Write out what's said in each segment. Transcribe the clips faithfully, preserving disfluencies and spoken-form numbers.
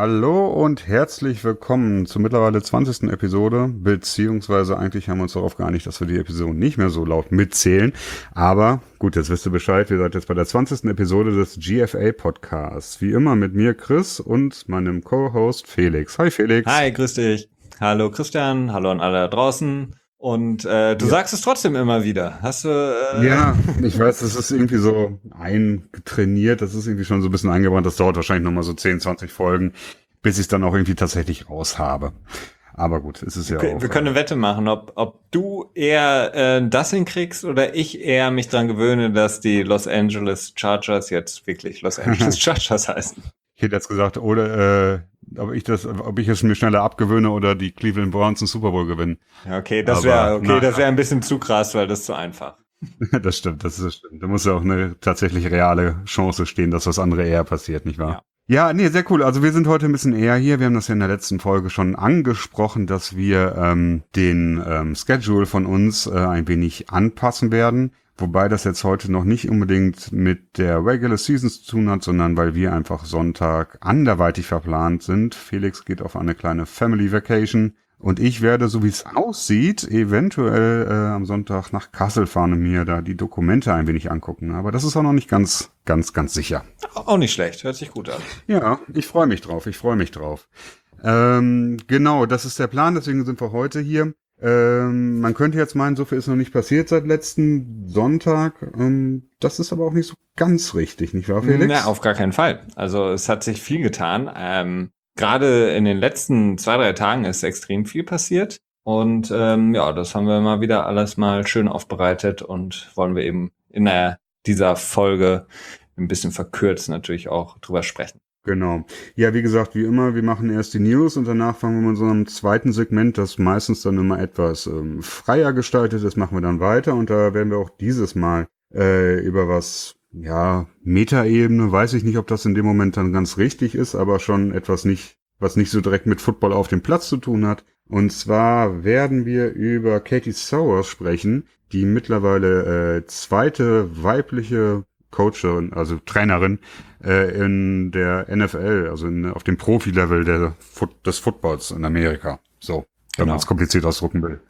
Hallo und herzlich willkommen zur mittlerweile zwanzigsten Episode, beziehungsweise eigentlich haben wir uns darauf geeinigt, dass wir die Episode nicht mehr so laut mitzählen, aber gut, jetzt wisst ihr Bescheid, ihr seid jetzt bei der zwanzigsten Episode des G F A-Podcasts, wie immer mit mir Chris und meinem Co-Host Felix. Hi Felix. Hi, grüß dich. Hallo Christian, hallo an alle da draußen. Und äh, du ja. sagst es trotzdem immer wieder. Hast du? Äh Ja, ich weiß, das ist irgendwie so eingetrainiert, das ist irgendwie schon so ein bisschen eingebrannt. Das dauert wahrscheinlich nochmal so zehn, zwanzig Folgen, bis ich es dann auch irgendwie tatsächlich raus habe. Aber gut, es ist ja wir, auch... Wir können eine Wette machen, ob, ob du eher äh, das hinkriegst oder ich eher mich dran gewöhne, dass die Los Angeles Chargers jetzt wirklich Los Angeles Chargers heißen. Ich hätte jetzt gesagt, oder äh, ob ich das, ob ich es mir schneller abgewöhne oder die Cleveland Browns den Super Bowl gewinnen. Ja, okay, das wäre okay, das wäre ein bisschen zu krass, weil das ist zu einfach. Das stimmt, das ist stimmt. Da muss ja auch eine tatsächlich reale Chance stehen, dass das andere eher passiert, nicht wahr? Ja. Ja, nee, sehr cool. Also wir sind heute ein bisschen eher hier. Wir haben das ja in der letzten Folge schon angesprochen, dass wir ähm, den ähm, Schedule von uns äh, ein wenig anpassen werden. Wobei das jetzt heute noch nicht unbedingt mit der Regular Season zu tun hat, sondern weil wir einfach Sonntag anderweitig verplant sind. Felix geht auf eine kleine Family Vacation und ich werde, so wie es aussieht, eventuell äh, am Sonntag nach Kassel fahren und mir da die Dokumente ein wenig angucken. Aber das ist auch noch nicht ganz, ganz, ganz sicher. Auch nicht schlecht, hört sich gut an. Ja, ich freue mich drauf, ich freue mich drauf. Ähm, genau, das ist der Plan, deswegen sind wir heute hier. Ähm, man könnte jetzt meinen, so viel ist noch nicht passiert seit letzten Sonntag. Ähm, das ist aber auch nicht so ganz richtig, nicht wahr, Felix? Na, auf gar keinen Fall. Also es hat sich viel getan. Ähm, gerade in den letzten zwei, drei Tagen ist extrem viel passiert. Und ähm, ja, das haben wir mal wieder alles mal schön aufbereitet und wollen wir eben in der, dieser Folge ein bisschen verkürzt natürlich auch drüber sprechen. Genau. Ja, wie gesagt, wie immer, wir machen erst die News und danach fangen wir mit so einem zweiten Segment, das meistens dann immer etwas ähm, freier gestaltet ist, machen wir dann weiter und da werden wir auch dieses Mal äh, über was, ja, Metaebene, weiß ich nicht, ob das in dem Moment dann ganz richtig ist, aber schon etwas nicht, was nicht so direkt mit Football auf dem Platz zu tun hat. Und zwar werden wir über Katie Sowers sprechen, die mittlerweile äh, zweite weibliche Coachin, also Trainerin äh, in der N F L, also in, auf dem Profi-Level der, des Footballs in Amerika. So, wenn Genau. man es kompliziert ausdrucken will.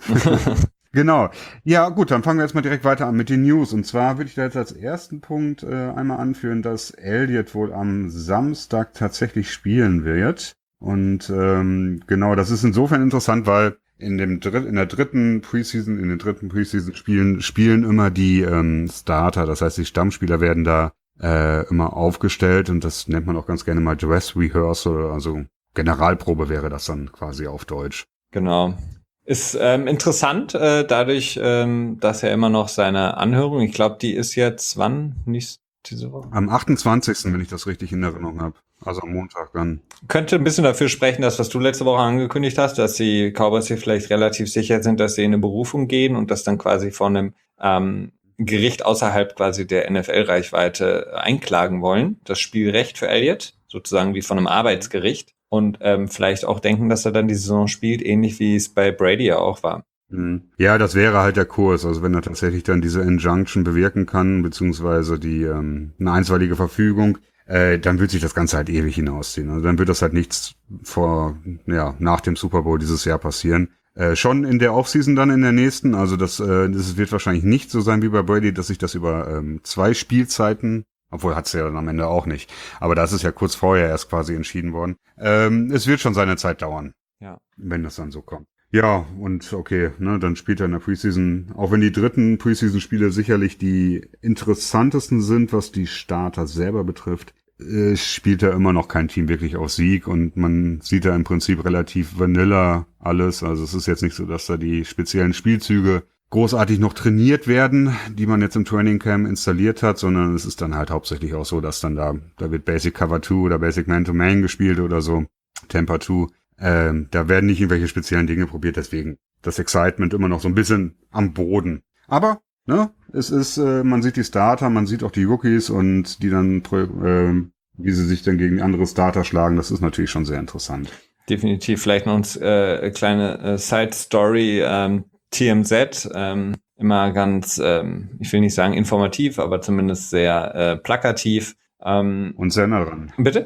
Genau. Ja, gut, dann fangen wir jetzt mal direkt weiter an mit den News. Und zwar würde ich da jetzt als ersten Punkt äh, einmal anführen, dass Elliott wohl am Samstag tatsächlich spielen wird. Und ähm, genau, das ist insofern interessant, weil in dem Dritt, in der dritten Preseason, in den dritten Preseason-Spielen spielen immer die ähm, Starter, das heißt die Stammspieler werden da äh, immer aufgestellt und das nennt man auch ganz gerne mal Dress Rehearsal, also Generalprobe wäre das dann quasi auf Deutsch. Genau. Ist ähm, interessant, äh, dadurch, ähm, dass er immer noch seine Anhörung, ich glaube, die ist jetzt wann? Nicht diese Woche? Am achtundzwanzigsten, wenn ich das richtig in Erinnerung habe. Also am Montag dann. Könnte ein bisschen dafür sprechen, dass was du letzte Woche angekündigt hast, dass die Cowboys hier vielleicht relativ sicher sind, dass sie in eine Berufung gehen und das dann quasi von einem ähm, Gericht außerhalb quasi der N F L-Reichweite einklagen wollen. Das Spielrecht für Elliott, sozusagen wie von einem Arbeitsgericht. Und ähm, vielleicht auch denken, dass er dann die Saison spielt, ähnlich wie es bei Brady ja auch war. Ja, das wäre halt der Kurs. Also wenn er tatsächlich dann diese Injunction bewirken kann, beziehungsweise die ähm, eine einstweilige Verfügung, äh, dann wird sich das Ganze halt ewig hinausziehen. Also dann wird das halt nichts vor, ja, nach dem Super Bowl dieses Jahr passieren. Äh, schon in der Offseason dann in der nächsten. Also das, äh, das wird wahrscheinlich nicht so sein wie bei Brady, dass sich das über ähm, zwei Spielzeiten, obwohl hat's ja dann am Ende auch nicht. Aber das ist ja kurz vorher erst quasi entschieden worden. Ähm, es wird schon seine Zeit dauern. Ja. Wenn das dann so kommt. Ja, und okay, ne, dann spielt er in der Preseason, auch wenn die dritten Preseason-Spiele sicherlich die interessantesten sind, was die Starter selber betrifft, äh, spielt er immer noch kein Team wirklich auf Sieg und man sieht da im Prinzip relativ vanilla alles. Also es ist jetzt nicht so, dass da die speziellen Spielzüge großartig noch trainiert werden, die man jetzt im Training Camp installiert hat, sondern es ist dann halt hauptsächlich auch so, dass dann da, da wird Basic Cover zwei oder Basic Man-to-Man gespielt oder so, Temper zwei. Ähm, da werden nicht irgendwelche speziellen Dinge probiert, deswegen das Excitement immer noch so ein bisschen am Boden. Aber, ne, es ist, äh, man sieht die Starter, man sieht auch die Rookies und die dann, äh, wie sie sich dann gegen andere Starter schlagen, das ist natürlich schon sehr interessant. Definitiv, vielleicht noch eine äh, kleine äh, Side-Story, ähm, T M Z, ähm, immer ganz, ähm, ich will nicht sagen informativ, aber zumindest sehr äh, plakativ. Ähm, und sehr nah dran. Bitte?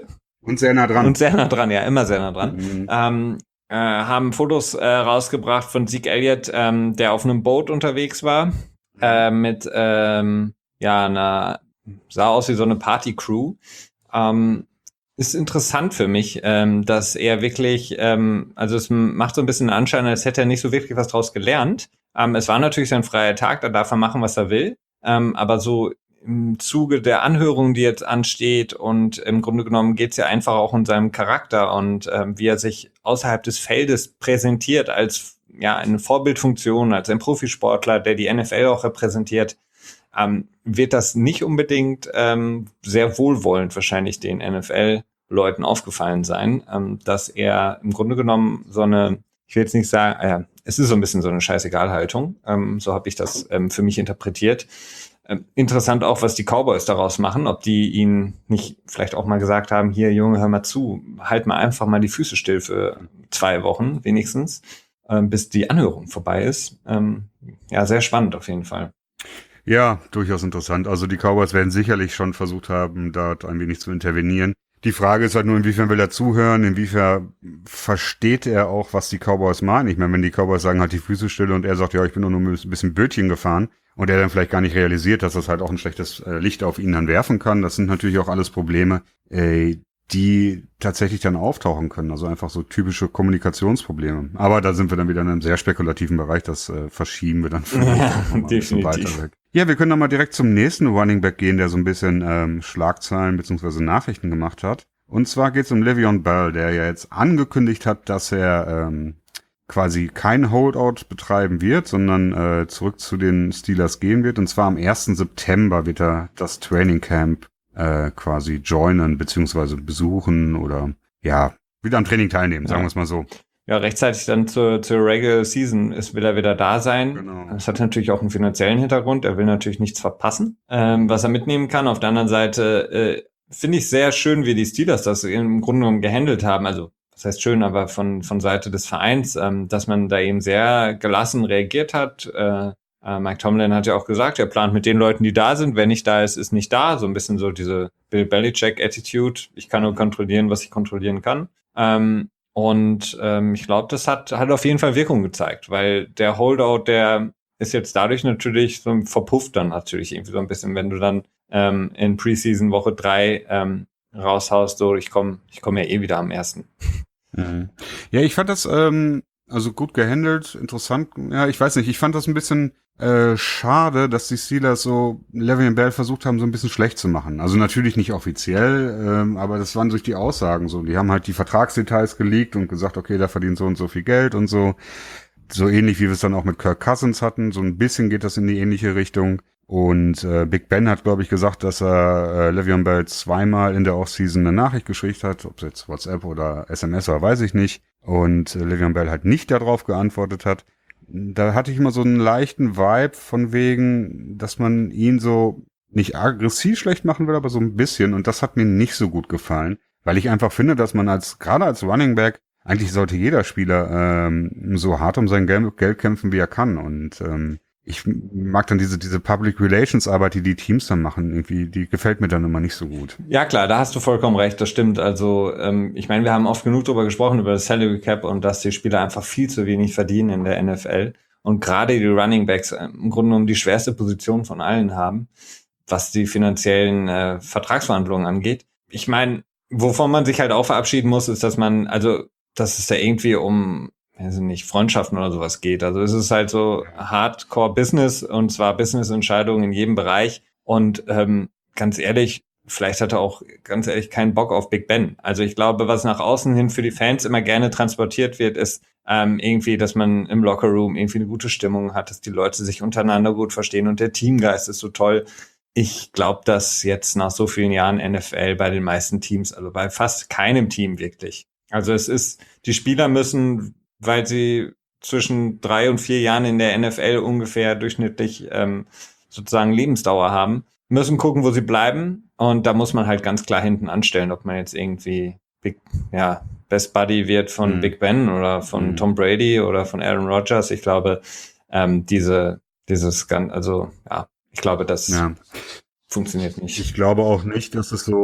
Und sehr nah dran. Und sehr nah dran, ja, immer sehr nah dran. Mhm. Ähm, äh, haben Fotos äh, rausgebracht von Zeke Elliott, ähm, der auf einem Boot unterwegs war, äh, mit, ähm, ja, einer, sah aus wie so eine Party-Crew. Ähm, ist interessant für mich, ähm, dass er wirklich, ähm, also es macht so ein bisschen den Anschein, als hätte er nicht so wirklich was draus gelernt. Ähm, es war natürlich sein freier Tag, da darf er machen, was er will. Ähm, aber so im Zuge der Anhörung, die jetzt ansteht, und im Grunde genommen geht es ja einfach auch um seinen Charakter und ähm, wie er sich außerhalb des Feldes präsentiert als ja eine Vorbildfunktion, als ein Profisportler, der die N F L auch repräsentiert, ähm, wird das nicht unbedingt ähm, sehr wohlwollend wahrscheinlich den N F L-Leuten aufgefallen sein, ähm, dass er im Grunde genommen so eine, ich will jetzt nicht sagen, äh, es ist so ein bisschen so eine Scheißegal-Haltung, ähm, so habe ich das ähm, für mich interpretiert. Ähm, interessant auch, was die Cowboys daraus machen, ob die ihn nicht vielleicht auch mal gesagt haben, hier Junge, hör mal zu, halt mal einfach mal die Füße still für zwei Wochen wenigstens, ähm, bis die Anhörung vorbei ist. Ähm, ja, sehr spannend auf jeden Fall. Ja, durchaus interessant. Also die Cowboys werden sicherlich schon versucht haben, dort ein wenig zu intervenieren. Die Frage ist halt nur, inwiefern will er zuhören, inwiefern versteht er auch, was die Cowboys meinen. Ich meine, wenn die Cowboys sagen, halt die Füße still und er sagt, ja, ich bin nur ein bisschen Bötchen gefahren und er dann vielleicht gar nicht realisiert, dass das halt auch ein schlechtes äh, Licht auf ihn dann werfen kann. Das sind natürlich auch alles Probleme, äh, die tatsächlich dann auftauchen können. Also einfach so typische Kommunikationsprobleme. Aber da sind wir dann wieder in einem sehr spekulativen Bereich. Das äh, verschieben wir dann vielleicht Ja, auch noch mal ein bisschen definitiv. weiter weg. Ja, wir können dann mal direkt zum nächsten Running Back gehen, der so ein bisschen ähm, Schlagzeilen beziehungsweise Nachrichten gemacht hat. Und zwar geht es um Le'Veon Bell, der ja jetzt angekündigt hat, dass er ähm, quasi kein Holdout betreiben wird, sondern äh, zurück zu den Steelers gehen wird. Und zwar am ersten September wird er das Training Camp äh, quasi joinen beziehungsweise besuchen oder ja, wieder am Training teilnehmen, sagen Ja. wir es mal so. Ja, rechtzeitig dann zur, zur Regular Season ist, will er wieder da sein. Genau. Das hat natürlich auch einen finanziellen Hintergrund. Er will natürlich nichts verpassen, ähm, was er mitnehmen kann. Auf der anderen Seite äh, finde ich sehr schön, wie die Steelers das im Grunde genommen gehandelt haben. Also, das heißt schön, aber von, von Seite des Vereins, ähm, dass man da eben sehr gelassen reagiert hat. Äh, äh, Mike Tomlin hat ja auch gesagt, er plant mit den Leuten, die da sind. Wer nicht da ist, ist nicht da. So ein bisschen so diese Bill Belichick-Attitude. Ich kann nur kontrollieren, was ich kontrollieren kann. Ähm, Und ähm, ich glaube, das hat, hat auf jeden Fall Wirkung gezeigt, weil der Holdout, der ist jetzt dadurch natürlich so verpufft dann natürlich irgendwie so ein bisschen, wenn du dann ähm, in Preseason Woche drei ähm, raushaust, so ich komme ich komme ja eh wieder am ersten. Mhm. Ja, ich fand das ähm, also gut gehandelt, interessant. Ja, ich weiß nicht, ich fand das ein bisschen äh, schade, dass die Steelers so Le'Veon Bell versucht haben, so ein bisschen schlecht zu machen. Also natürlich nicht offiziell, ähm, aber das waren durch die Aussagen so. Die haben halt die Vertragsdetails geleakt und gesagt, okay, der verdient so und so viel Geld und so. So ähnlich, wie wir es dann auch mit Kirk Cousins hatten. So ein bisschen geht das in die ähnliche Richtung. Und äh, Big Ben hat, glaube ich, gesagt, dass er äh, Le'Veon Bell zweimal in der Offseason eine Nachricht geschickt hat, ob es jetzt WhatsApp oder S M S war, weiß ich nicht. Und äh, Le'Veon Bell halt nicht darauf geantwortet hat. Da hatte ich immer so einen leichten Vibe von wegen, dass man ihn so nicht aggressiv schlecht machen will, aber so ein bisschen. Und das hat mir nicht so gut gefallen, weil ich einfach finde, dass man als gerade als Running Back eigentlich sollte jeder Spieler ähm, so hart um sein Geld, Geld kämpfen, wie er kann. Und ähm, ich mag dann diese diese Public Relations Arbeit, die die Teams dann machen, irgendwie, die gefällt mir dann immer nicht so gut. Ja klar, da hast du vollkommen recht, das stimmt. Also ähm, ich meine, wir haben oft genug darüber gesprochen, über das Salary Cap und dass die Spieler einfach viel zu wenig verdienen in der N F L und gerade die Running Backs äh, im Grunde genommen die schwerste Position von allen haben, was die finanziellen äh, Vertragsverhandlungen angeht. Ich meine, wovon man sich halt auch verabschieden muss, ist, dass man, also dass es da irgendwie um, weiß ich nicht, Freundschaften oder sowas geht. Also es ist halt so Hardcore-Business und zwar Business-Entscheidungen in jedem Bereich. Und ähm, ganz ehrlich, vielleicht hat er auch ganz ehrlich keinen Bock auf Big Ben. Also ich glaube, was nach außen hin für die Fans immer gerne transportiert wird, ist ähm, irgendwie, dass man im Lockerroom irgendwie eine gute Stimmung hat, dass die Leute sich untereinander gut verstehen und der Teamgeist ist so toll. Ich glaube, dass jetzt nach so vielen Jahren N F L bei den meisten Teams, also bei fast keinem Team wirklich. Also es ist, die Spieler müssen, weil sie zwischen drei und vier Jahren in der N F L ungefähr durchschnittlich ähm, sozusagen Lebensdauer haben, müssen gucken, wo sie bleiben. Und da muss man halt ganz klar hinten anstellen, ob man jetzt irgendwie Big, ja, Best Buddy wird von mhm. Big Ben oder von mhm. Tom Brady oder von Aaron Rodgers. Ich glaube, ähm, diese, dieses, also ja, ich glaube, das ja. funktioniert nicht. Ich glaube auch nicht, dass es so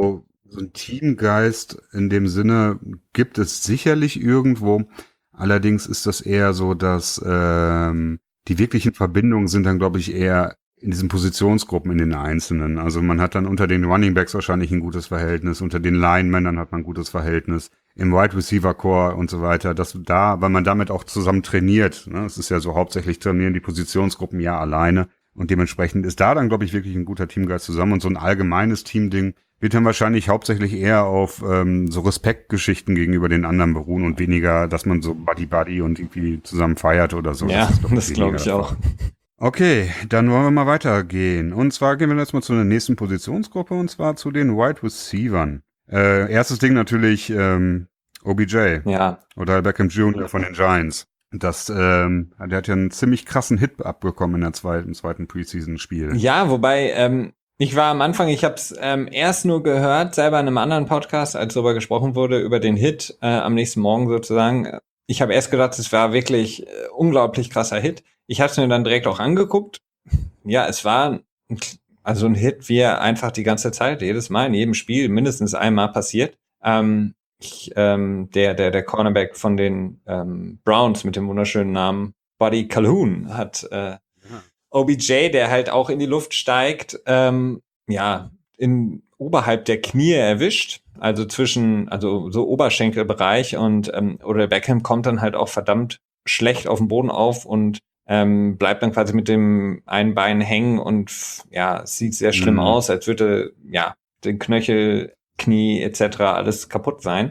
So ein Teamgeist in dem Sinne gibt es sicherlich irgendwo. Allerdings ist das eher so, dass ähm, die wirklichen Verbindungen sind dann, glaube ich, eher in diesen Positionsgruppen in den Einzelnen. Also man hat dann unter den Running Backs wahrscheinlich ein gutes Verhältnis, unter den Linemännern hat man ein gutes Verhältnis, im Wide Receiver Core und so weiter. Das da, weil man damit auch zusammen trainiert. Ne? Es ist ja so, hauptsächlich trainieren die Positionsgruppen ja alleine. Und dementsprechend ist da dann, glaube ich, wirklich ein guter Teamgeist zusammen. Und so ein allgemeines Teamding wird dann wahrscheinlich hauptsächlich eher auf ähm, so Respektgeschichten gegenüber den anderen beruhen und weniger, dass man so Buddy-Buddy und irgendwie zusammen feiert oder so. Ja, das, das glaube ich auch. Okay, dann wollen wir mal weitergehen. Und zwar gehen wir jetzt mal zu der nächsten Positionsgruppe, und zwar zu den Wide Receivern. Äh, erstes Ding natürlich ähm, O B J. Ja. Oder Beckham Junior von den Giants. Das, ähm, der hat ja einen ziemlich krassen Hit abbekommen in der zweiten, im zweiten Preseason-Spiel. Ja, wobei, ähm, ich war am Anfang, ich habe es ähm, erst nur gehört, selber in einem anderen Podcast, als darüber gesprochen wurde, über den Hit äh, am nächsten Morgen sozusagen. Ich habe erst gedacht, es war wirklich äh, unglaublich krasser Hit. Ich habe es mir dann direkt auch angeguckt. Ja, es war ein, also ein Hit, wie er einfach die ganze Zeit, jedes Mal, in jedem Spiel mindestens einmal passiert. Ähm, ich, ähm, der, der, der Cornerback von den ähm, Browns mit dem wunderschönen Namen Buddy Calhoun hat äh, ja. O B J, der halt auch in die Luft steigt, ähm, ja, in oberhalb der Knie erwischt, also zwischen, also so Oberschenkelbereich, und ähm, oder Beckham kommt dann halt auch verdammt schlecht auf dem Boden auf und ähm, bleibt dann quasi mit dem einen Bein hängen und ja, es sieht sehr schlimm mhm. aus, als würde ja den Knöchel, Knie et cetera alles kaputt sein.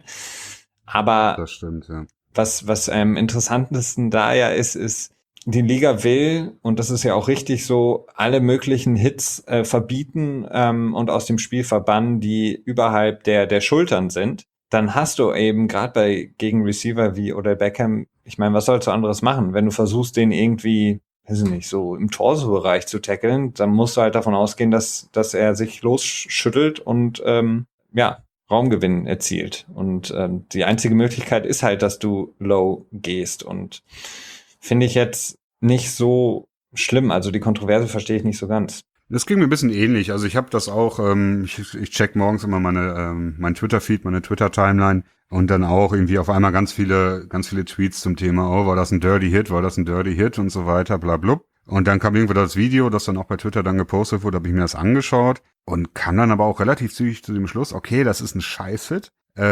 Aber das stimmt, ja. was was am ähm, interessantesten da ja ist, ist, die Liga will, und das ist ja auch richtig so, alle möglichen Hits äh, verbieten ähm, und aus dem Spiel verbannen, die überhalb der der Schultern sind. Dann hast du eben gerade bei gegen Receiver wie Odell Beckham, ich meine, was sollst du anderes machen? Wenn du versuchst, den irgendwie, weiß ich nicht, so im Torso-Bereich zu tackeln, dann musst du halt davon ausgehen, dass dass er sich losschüttelt und ähm, ja, Raumgewinn erzielt. Und ähm, die einzige Möglichkeit ist halt, dass du low gehst, und finde ich jetzt nicht so schlimm. Also die Kontroverse verstehe ich nicht so ganz. Das ging mir ein bisschen ähnlich. Also ich habe das auch, ähm, ich, ich check morgens immer meine ähm, mein Twitter-Feed, meine Twitter-Timeline und dann auch irgendwie auf einmal ganz viele ganz viele Tweets zum Thema, oh, war das ein Dirty Hit, war das ein Dirty Hit und so weiter, bla blub. Und dann kam irgendwo das Video, das dann auch bei Twitter dann gepostet wurde, habe ich mir das angeschaut und kam dann aber auch relativ zügig zu dem Schluss, okay, das ist ein Scheiß-Hit.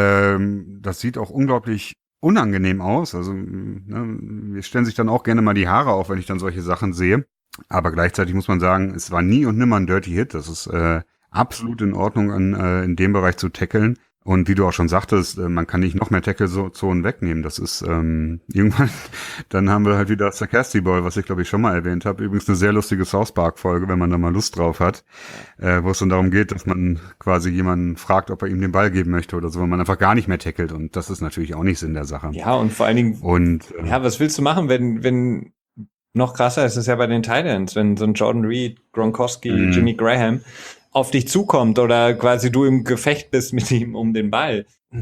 Ähm, das sieht auch unglaublich unangenehm aus. Also ne, wir stellen sich dann auch gerne mal die Haare auf, wenn ich dann solche Sachen sehe. Aber gleichzeitig muss man sagen, es war nie und nimmer ein Dirty Hit. Das ist äh, absolut in Ordnung, in, äh, in dem Bereich zu tackeln. Und wie du auch schon sagtest, äh, man kann nicht noch mehr Tackle-Zonen wegnehmen. Das ist ähm, irgendwann, dann haben wir halt wieder Sarcastic Ball, was ich glaube ich schon mal erwähnt habe. Übrigens eine sehr lustige South Park-Folge, wenn man da mal Lust drauf hat, äh, wo es dann darum geht, dass man quasi jemanden fragt, ob er ihm den Ball geben möchte oder so, wenn man einfach gar nicht mehr tackelt. Und das ist natürlich auch nicht Sinn der Sache. Ja, und vor allen Dingen, und äh, ja, was willst du machen, wenn, wenn noch krasser ist es ja bei den Titans, wenn so ein Jordan Reed, Gronkowski, mhm. Jimmy Graham auf dich zukommt oder quasi du im Gefecht bist mit ihm um den Ball.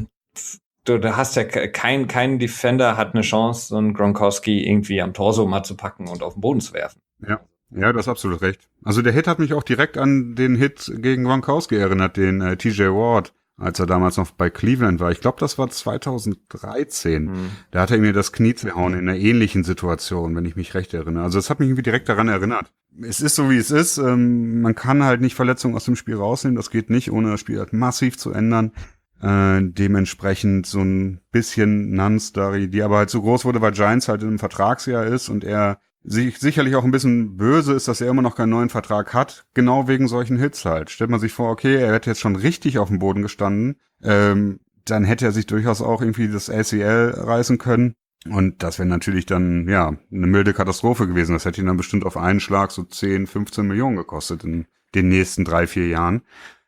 Du, du hast ja kein, kein Defender hat eine Chance, so einen Gronkowski irgendwie am Torso mal zu packen und auf den Boden zu werfen. Ja, ja, das ist absolut recht. Also der Hit hat mich auch direkt an den Hit gegen Gronkowski erinnert, den äh, T J Ward, als er damals noch bei Cleveland war. Ich glaube, das war zweitausenddreizehn. Hm. Da hat er mir das Knie zerhauen in einer ähnlichen Situation, wenn ich mich recht erinnere. Also das hat mich irgendwie direkt daran erinnert. Es ist so, wie es ist. Ähm, man kann halt nicht Verletzungen aus dem Spiel rausnehmen. Das geht nicht, ohne das Spiel halt massiv zu ändern. Äh, dementsprechend so ein bisschen Non-Story, die aber halt so groß wurde, weil Giants halt in einem Vertragsjahr ist und er sich sicherlich auch ein bisschen böse ist, dass er immer noch keinen neuen Vertrag hat, genau wegen solchen Hits halt. Stellt man sich vor, okay, er hätte jetzt schon richtig auf dem Boden gestanden, ähm, dann hätte er sich durchaus auch irgendwie das A C L reißen können. Und das wäre natürlich dann, ja, eine milde Katastrophe gewesen. Das hätte ihn dann bestimmt auf einen Schlag so zehn, fünfzehn Millionen gekostet in den nächsten drei, vier Jahren.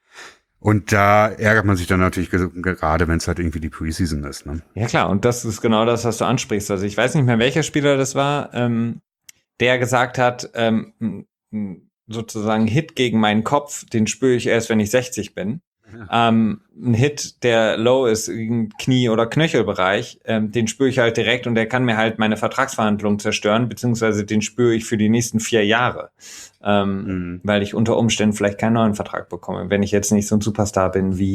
Und da ärgert man sich dann natürlich gerade, wenn es halt irgendwie die Preseason ist. Ne? Ja klar, und das ist genau das, was du ansprichst. Also ich weiß nicht mehr, welcher Spieler das war, ähm, der gesagt hat, ähm, sozusagen Hit gegen meinen Kopf, den spüre ich erst, wenn ich sechzig bin. Ja. Ähm, ein Hit, der low ist, im Knie- oder Knöchelbereich, ähm, den spüre ich halt direkt und der kann mir halt meine Vertragsverhandlungen zerstören, beziehungsweise den spüre ich für die nächsten vier Jahre, ähm, mhm. weil ich unter Umständen vielleicht keinen neuen Vertrag bekomme, wenn ich jetzt nicht so ein Superstar bin wie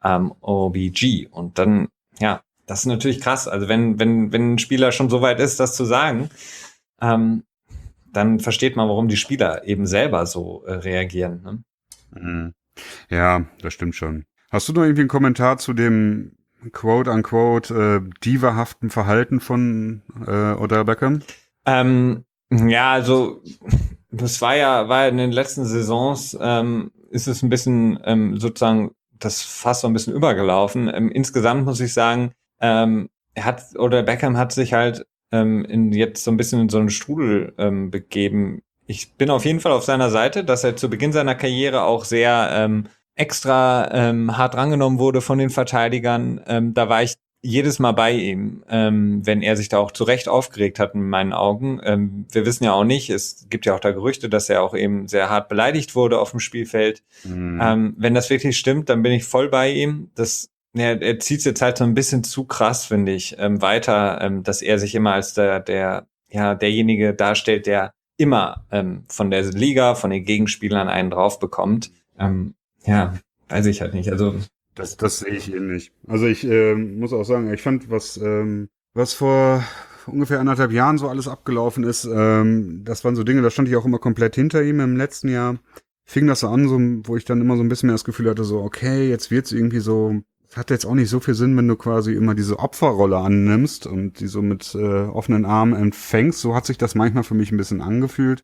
ähm, O B G. Und dann, ja, das ist natürlich krass. Also wenn, wenn, wenn ein Spieler schon so weit ist, das zu sagen, ähm, dann versteht man, warum die Spieler eben selber so äh, reagieren. Ne? Mhm. Ja, das stimmt schon. Hast du noch irgendwie einen Kommentar zu dem quote-unquote äh, divahaften Verhalten von äh, Odell Beckham? Ähm, ja, also das war ja, war ja in den letzten Saisons, ähm, ist es ein bisschen ähm, sozusagen das Fass so ein bisschen übergelaufen. Ähm, insgesamt muss ich sagen, ähm, er hat, oder Beckham hat sich halt ähm, in jetzt so ein bisschen in so einen Strudel ähm, begeben. Ich bin auf jeden Fall auf seiner Seite, dass er zu Beginn seiner Karriere auch sehr ähm, extra ähm, hart rangenommen wurde von den Verteidigern. Ähm, da war ich jedes Mal bei ihm, ähm, wenn er sich da auch zu Recht aufgeregt hat, in meinen Augen. Ähm, wir wissen ja auch nicht, es gibt ja auch da Gerüchte, dass er auch eben sehr hart beleidigt wurde auf dem Spielfeld. Mhm. Ähm, wenn das wirklich stimmt, dann bin ich voll bei ihm. Das, ja, er zieht es jetzt halt so ein bisschen zu krass, finde ich, ähm, weiter, ähm, dass er sich immer als der, der, ja, derjenige darstellt, der immer ähm, von der Liga, von den Gegenspielern einen drauf bekommt. Ähm, ja, weiß ich halt nicht. Also Das, das sehe ich ähnlich. Also ich ähm, muss auch sagen, ich fand, was, ähm, was vor ungefähr anderthalb Jahren so alles abgelaufen ist, ähm, das waren so Dinge, da stand ich auch immer komplett hinter ihm. Im letzten Jahr fing das so an, so, wo ich dann immer so ein bisschen mehr das Gefühl hatte, so, okay, jetzt wird's irgendwie so, es hat jetzt auch nicht so viel Sinn, wenn du quasi immer diese Opferrolle annimmst und die so mit äh, offenen Armen empfängst. So hat sich das manchmal für mich ein bisschen angefühlt.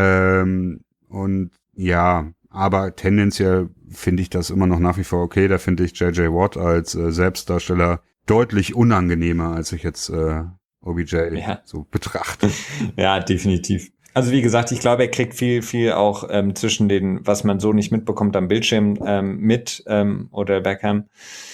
Ähm, und ja, aber tendenziell finde ich das immer noch nach wie vor okay. Da finde ich J J Watt als äh, Selbstdarsteller deutlich unangenehmer, als ich jetzt äh, O B J ja. so betrachte. Ja, definitiv. Also wie gesagt, ich glaube, er kriegt viel, viel auch ähm, zwischen den, was man so nicht mitbekommt am Bildschirm ähm, mit ähm, oder Beckham.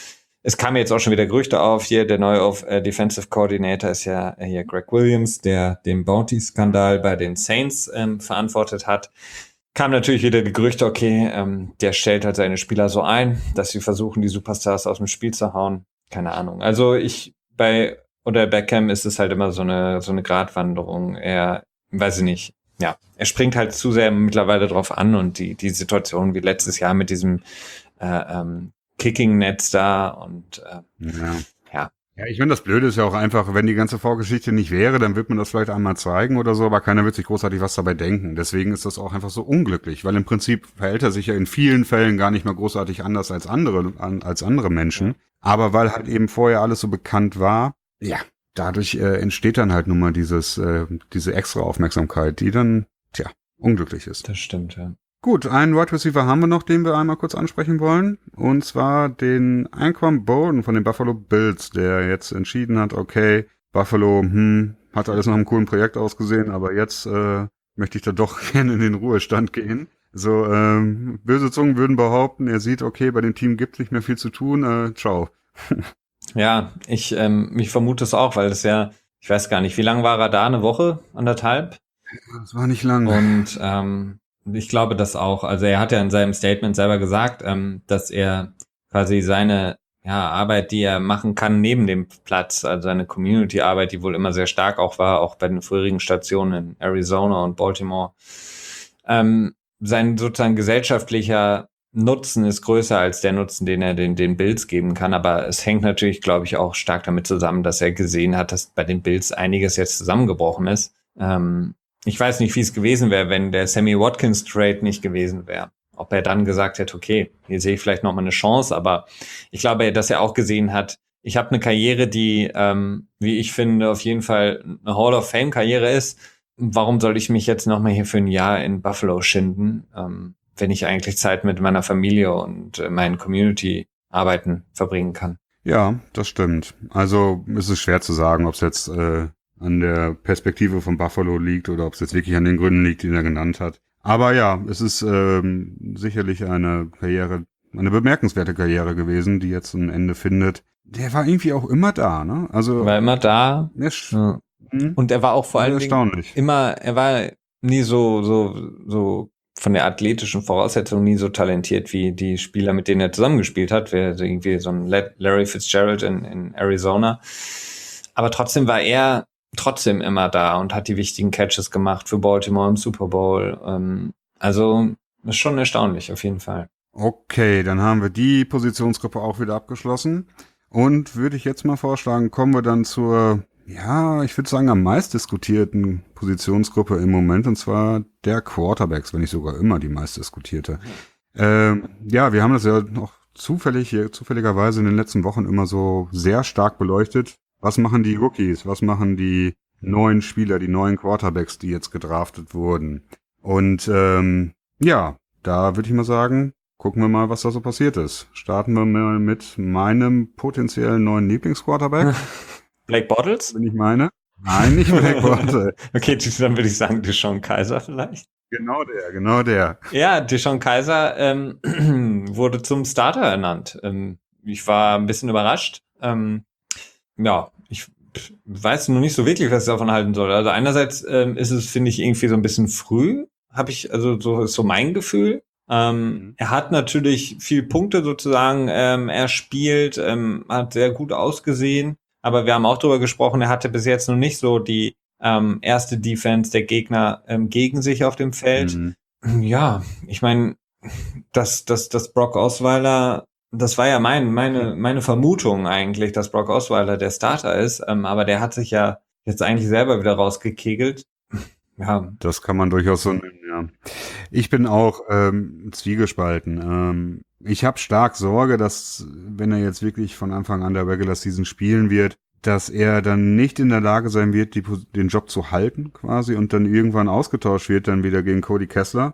Es kam jetzt auch schon wieder Gerüchte auf, hier der neue auf, äh, Defensive Coordinator ist ja äh, hier Greg Williams, der den Bounty-Skandal bei den Saints ähm, verantwortet hat. Kam natürlich wieder die Gerüchte, okay, ähm, der stellt halt seine Spieler so ein, dass sie versuchen, die Superstars aus dem Spiel zu hauen. Keine Ahnung. Also ich, bei oder Beckham ist es halt immer so eine so eine Gratwanderung. Er, weiß ich nicht, ja, er springt halt zu sehr mittlerweile drauf an und die die Situation wie letztes Jahr mit diesem äh, ähm, Kicking-Netz da und äh, Ja. ja. Ja, ich finde, das Blöde ist ja auch einfach, wenn die ganze Vorgeschichte nicht wäre, dann wird man das vielleicht einmal zeigen oder so, aber keiner wird sich großartig was dabei denken. Deswegen ist das auch einfach so unglücklich, weil im Prinzip verhält er sich ja in vielen Fällen gar nicht mal großartig anders als andere, an, als andere Menschen. Ja. Aber weil halt eben vorher alles so bekannt war, ja, dadurch äh, entsteht dann halt nun mal dieses, äh, diese extra Aufmerksamkeit, die dann, tja, unglücklich ist. Das stimmt, ja. Gut, einen Wide Receiver haben wir noch, den wir einmal kurz ansprechen wollen. Und zwar den Anquan Boldin von den Buffalo Bills, der jetzt entschieden hat, okay, Buffalo, hm, hat alles nach einem coolen Projekt ausgesehen, aber jetzt äh, möchte ich da doch gerne in den Ruhestand gehen. So, ähm, böse Zungen würden behaupten, er sieht, okay, bei dem Team gibt es nicht mehr viel zu tun, äh, ciao. Ja, ich, ähm, ich vermute es auch, weil das ja, ich weiß gar nicht, wie lange war er da? Eine Woche? Anderthalb? Das war nicht lang. Und ähm, ich glaube das auch. Also er hat ja in seinem Statement selber gesagt, ähm, dass er quasi seine ja, Arbeit, die er machen kann neben dem Platz, also seine Community-Arbeit, die wohl immer sehr stark auch war, auch bei den vorherigen Stationen in Arizona und Baltimore, ähm, sein sozusagen gesellschaftlicher Nutzen ist größer als der Nutzen, den er den, den Bills geben kann. Aber es hängt natürlich, glaube ich, auch stark damit zusammen, dass er gesehen hat, dass bei den Bills einiges jetzt zusammengebrochen ist. Ähm, ich weiß nicht, wie es gewesen wäre, wenn der Sammy Watkins Trade nicht gewesen wäre. Ob er dann gesagt hätte, okay, hier sehe ich vielleicht noch mal eine Chance. Aber ich glaube, dass er auch gesehen hat, ich habe eine Karriere, die, ähm, wie ich finde, auf jeden Fall eine Hall of Fame Karriere ist. Warum soll ich mich jetzt noch mal hier für ein Jahr in Buffalo schinden, ähm, wenn ich eigentlich Zeit mit meiner Familie und äh, meinen Community-Arbeiten verbringen kann? Ja, das stimmt. Also es ist schwer zu sagen, ob es jetzt äh, an der Perspektive von Buffalo liegt oder ob es jetzt wirklich an den Gründen liegt, die er genannt hat. Aber ja, es ist ähm, sicherlich eine Karriere, eine bemerkenswerte Karriere gewesen, die jetzt ein Ende findet. Der war irgendwie auch immer da, ne? Also war immer da. Ja. Und er war auch vor allem immer, er war nie so so so von der athletischen Voraussetzung nie so talentiert wie die Spieler, mit denen er zusammengespielt hat, wie irgendwie so ein Larry Fitzgerald in, in Arizona. Aber trotzdem war er trotzdem immer da und hat die wichtigen Catches gemacht für Baltimore im Super Bowl. Also ist schon erstaunlich, auf jeden Fall. Okay, dann haben wir die Positionsgruppe auch wieder abgeschlossen. Und würde ich jetzt mal vorschlagen, kommen wir dann zur, ja, ich würde sagen, am meist diskutierten Positionsgruppe im Moment, und zwar der Quarterbacks, wenn nicht sogar immer die meist diskutierte. Ähm, ja, wir haben das ja noch zufällig, zufälligerweise in den letzten Wochen immer so sehr stark beleuchtet. Was machen die Rookies? Was machen die neuen Spieler, die neuen Quarterbacks, die jetzt gedraftet wurden? Und ähm, ja, da würde ich mal sagen, gucken wir mal, was da so passiert ist. Starten wir mal mit meinem potenziellen neuen Lieblingsquarterback. Blake Bortles? Wenn ich meine. Nein, nicht Blake Bortles. Okay, dann würde ich sagen DeShone Kizer vielleicht. Genau der, genau der. Ja, DeShone Kizer ähm, wurde zum Starter ernannt. Ähm, ich war ein bisschen überrascht. Ähm, ja, ich weiß noch nicht so wirklich, was ich davon halten soll. Also einerseits ähm, ist es, finde ich, irgendwie so ein bisschen früh, habe ich, also so ist so mein Gefühl. Ähm, mhm. Er hat natürlich viel Punkte sozusagen ähm, erspielt, ähm, hat sehr gut ausgesehen, aber wir haben auch darüber gesprochen, er hatte bis jetzt noch nicht so die ähm, erste Defense der Gegner ähm, gegen sich auf dem Feld. Mhm. Ja, ich meine, dass, dass, dass Brock Osweiler, das war ja mein, meine, meine Vermutung eigentlich, dass Brock Osweiler der Starter ist, ähm, aber der hat sich ja jetzt eigentlich selber wieder rausgekegelt. Ja. Das kann man durchaus so nennen, ja. Ich bin auch ähm, zwiegespalten. Ähm, ich habe stark Sorge, dass, wenn er jetzt wirklich von Anfang an der Regular Season spielen wird, dass er dann nicht in der Lage sein wird, die, den Job zu halten quasi und dann irgendwann ausgetauscht wird, dann wieder gegen Cody Kessler.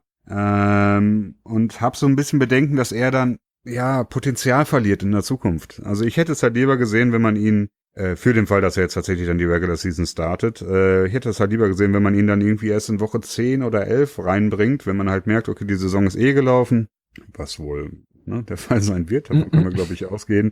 Ähm, und habe so ein bisschen Bedenken, dass er dann ja Potenzial verliert in der Zukunft. Also ich hätte es halt lieber gesehen, wenn man ihn äh, für den Fall, dass er jetzt tatsächlich dann die Regular Season startet, äh, ich hätte es halt lieber gesehen, wenn man ihn dann irgendwie erst in Woche zehn oder elf reinbringt, wenn man halt merkt, okay, die Saison ist eh gelaufen, was wohl ne, der Fall sein wird, davon können wir, glaube ich, ausgehen.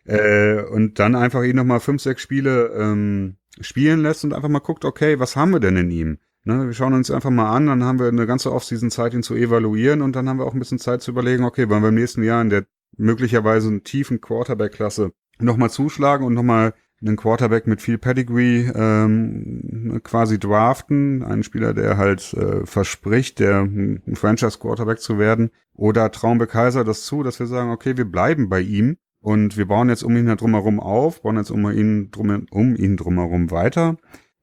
Äh, und dann einfach ihn nochmal fünf, sechs Spiele ähm, spielen lässt und einfach mal guckt, okay, was haben wir denn in ihm? Ne, wir schauen uns einfach mal an, dann haben wir eine ganze Offseason-Zeit, ihn zu evaluieren und dann haben wir auch ein bisschen Zeit zu überlegen, okay, wollen wir im nächsten Jahr in der möglicherweise einen tiefen Quarterback-Klasse nochmal zuschlagen und nochmal einen Quarterback mit viel Pedigree ähm, quasi draften, einen Spieler, der halt äh, verspricht, der ein Franchise-Quarterback zu werden, oder trauen wir Kizer das zu, dass wir sagen, okay, wir bleiben bei ihm und wir bauen jetzt um ihn drumherum auf, bauen jetzt um ihn, drum, um ihn drumherum weiter.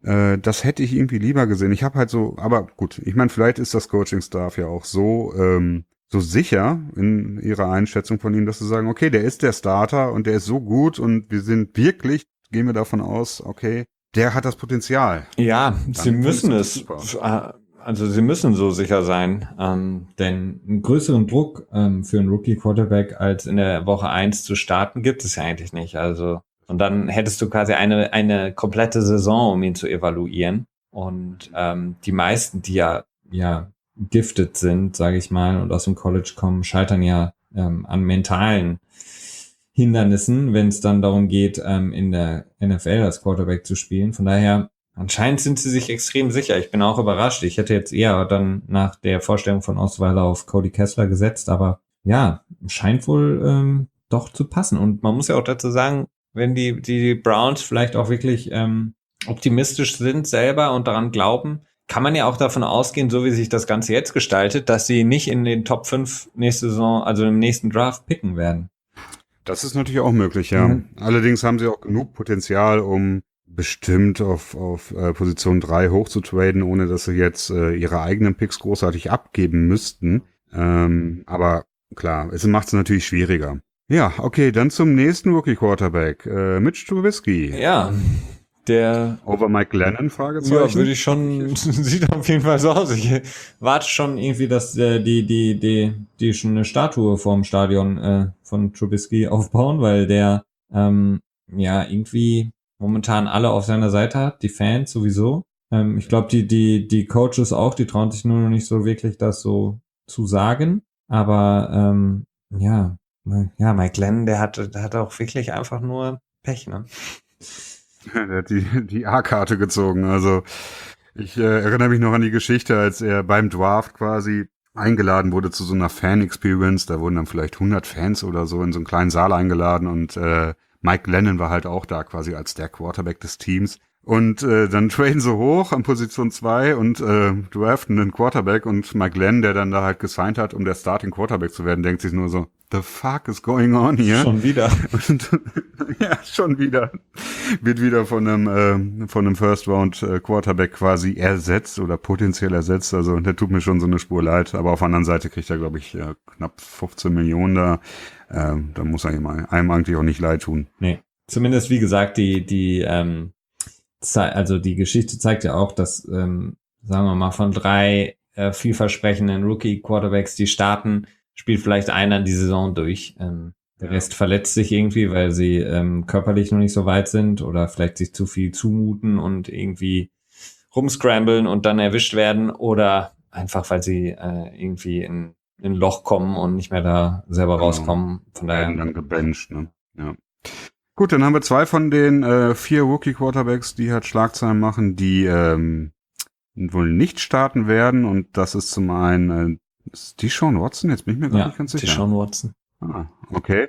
Das hätte ich irgendwie lieber gesehen. Ich habe halt so, aber gut, ich meine, vielleicht ist das Coaching-Staff ja auch so ähm, so sicher in ihrer Einschätzung von ihm, dass sie sagen, okay, der ist der Starter und der ist so gut und wir sind wirklich, gehen wir davon aus, okay, der hat das Potenzial. Ja, Dann sie müssen es, super. also sie müssen so sicher sein, ähm, denn einen größeren Druck ähm, für einen Rookie-Quarterback als in der Woche eins zu starten gibt es ja eigentlich nicht. Also und dann hättest du quasi eine eine komplette Saison, um ihn zu evaluieren. Und ähm, die meisten, die ja ja gifted sind, sage ich mal, und aus dem College kommen, scheitern ja ähm, an mentalen Hindernissen, wenn es dann darum geht, ähm, in der N F L als Quarterback zu spielen. Von daher, anscheinend sind sie sich extrem sicher. Ich bin auch überrascht. Ich hätte jetzt eher dann nach der Vorstellung von Osweiler auf Cody Kessler gesetzt, aber ja, scheint wohl ähm, doch zu passen. Und man muss ja auch dazu sagen, wenn die, die Browns vielleicht auch wirklich ähm, optimistisch sind selber und daran glauben, kann man ja auch davon ausgehen, so wie sich das Ganze jetzt gestaltet, dass sie nicht in den Top fünf nächste Saison, also im nächsten Draft picken werden. Das ist natürlich auch möglich, ja. Mhm. Allerdings haben sie auch genug Potenzial, um bestimmt auf, auf äh, Position drei hochzutraden, ohne dass sie jetzt äh, ihre eigenen Picks großartig abgeben müssten. Ähm, aber klar, es macht es natürlich schwieriger. Ja, okay, dann zum nächsten Rookie-Quarterback. Äh, Mitch Trubisky. Ja, der... Over Mike Lennon, Fragezeichen? Ja, würde ich schon... Sieht auf jeden Fall so aus. Ich warte schon irgendwie, dass äh, die, die, die, die schon eine Statue vorm Stadion äh, von Trubisky aufbauen, weil der ähm, ja irgendwie momentan alle auf seiner Seite hat, die Fans sowieso. Ähm, ich glaube, die, die, die Coaches auch, die trauen sich nur noch nicht so wirklich, das so zu sagen. Aber ähm, ja... Ja, Mike Lennon, der hat, der hat auch wirklich einfach nur Pech, ne? Der hat die, die A-Karte gezogen. Also ich äh, erinnere mich noch an die Geschichte, als er beim Draft quasi eingeladen wurde zu so einer Fan-Experience. Da wurden dann vielleicht hundert Fans oder so in so einen kleinen Saal eingeladen und äh, Mike Lennon war halt auch da quasi als der Quarterback des Teams. Und äh, dann traden sie hoch an Position zwei und äh, draften einen Quarterback und Mike Glenn, der dann da halt gesigned hat, um der Starting Quarterback zu werden, denkt sich nur so, the fuck is going on here? Schon wieder. Und, ja, schon wieder. Wird wieder von einem äh, von einem First Round äh, Quarterback quasi ersetzt oder potenziell ersetzt. Also der tut mir schon so eine Spur leid. Aber auf der anderen Seite kriegt er, glaube ich, äh, knapp fünfzehn Millionen da. Äh, da muss er ihm, einem eigentlich auch nicht leid tun. Nee. Zumindest, wie gesagt, die, die, ähm, also die Geschichte zeigt ja auch, dass, ähm, sagen wir mal, von drei äh, vielversprechenden Rookie-Quarterbacks, die starten, spielt vielleicht einer die Saison durch. Ähm, der ja. Rest verletzt sich irgendwie, weil sie ähm, körperlich noch nicht so weit sind oder vielleicht sich zu viel zumuten und irgendwie rumscramblen und dann erwischt werden oder einfach, weil sie äh, irgendwie in, in ein Loch kommen und nicht mehr da selber genau. rauskommen. Von daher werden dann gebencht, ne? Ja. Gut, dann haben wir zwei von den äh, vier Rookie-Quarterbacks, die halt Schlagzeilen machen, die ähm, wohl nicht starten werden. Und das ist zum einen äh, ist Deshaun Watson, jetzt bin ich mir gar ja, nicht ganz sicher. Deshaun Watson. Ah, okay.